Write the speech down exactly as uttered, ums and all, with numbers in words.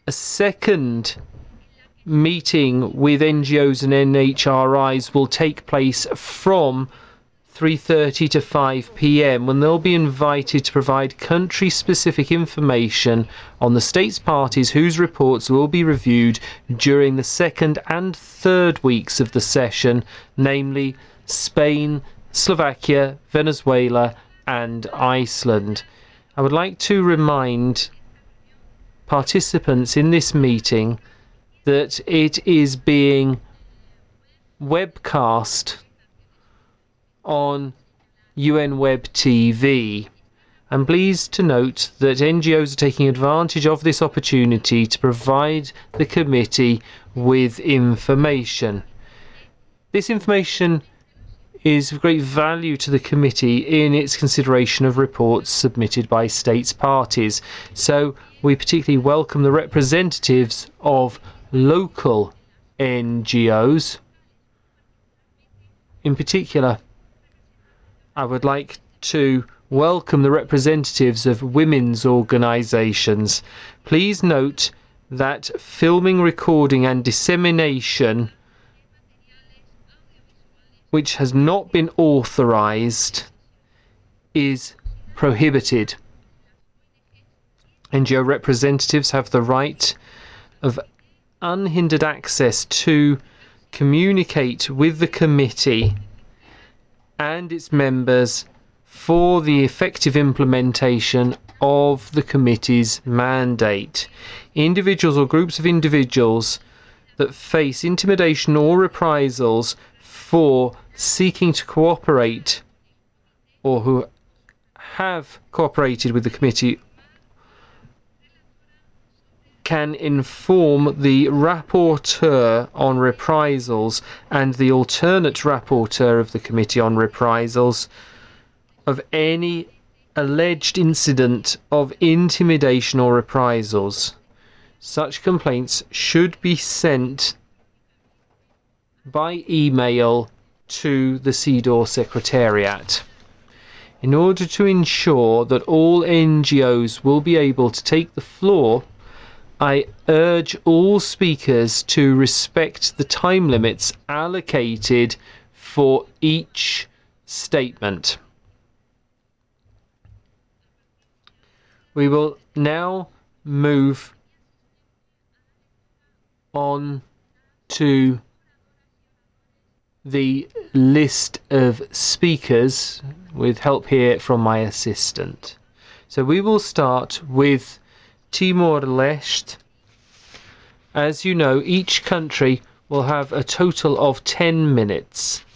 a second meeting with N G Os and N H R Is will take place from three thirty to five p m when they'll be invited to provide country-specific information on the states parties whose reports will be reviewed during the second and third weeks of the session, namely Spain, Slovakia, Venezuela and Iceland. I would like to remind participants in this meeting that it is being webcast on U N Web T V. I'm pleased to note that N G Os are taking advantage of this opportunity to provide the committee with information. This information is of great value to the committee in its consideration of reports submitted by states parties. So we particularly welcome the representatives of local N G Os. In particular, I would like to welcome the representatives of women's organisations. Please note that filming, recording and dissemination which has not been authorised is prohibited. N G O representatives have the right of unhindered access to communicate with the committee and its members for the effective implementation of the committee's mandate. Individuals or groups of individuals that face intimidation or reprisals for seeking to cooperate or who have cooperated with the committee can inform the rapporteur on reprisals and the alternate rapporteur of the committee on reprisals of any alleged incident of intimidation or reprisals. Such complaints should be sent by email to the C E D O R Secretariat. In order to ensure that all N G Os will be able to take the floor, I urge all speakers to respect the time limits allocated for each statement. We will now move on to the list of speakers with help here from my assistant. So we will start with Timor-Leste. As you know, each country will have a total of ten minutes.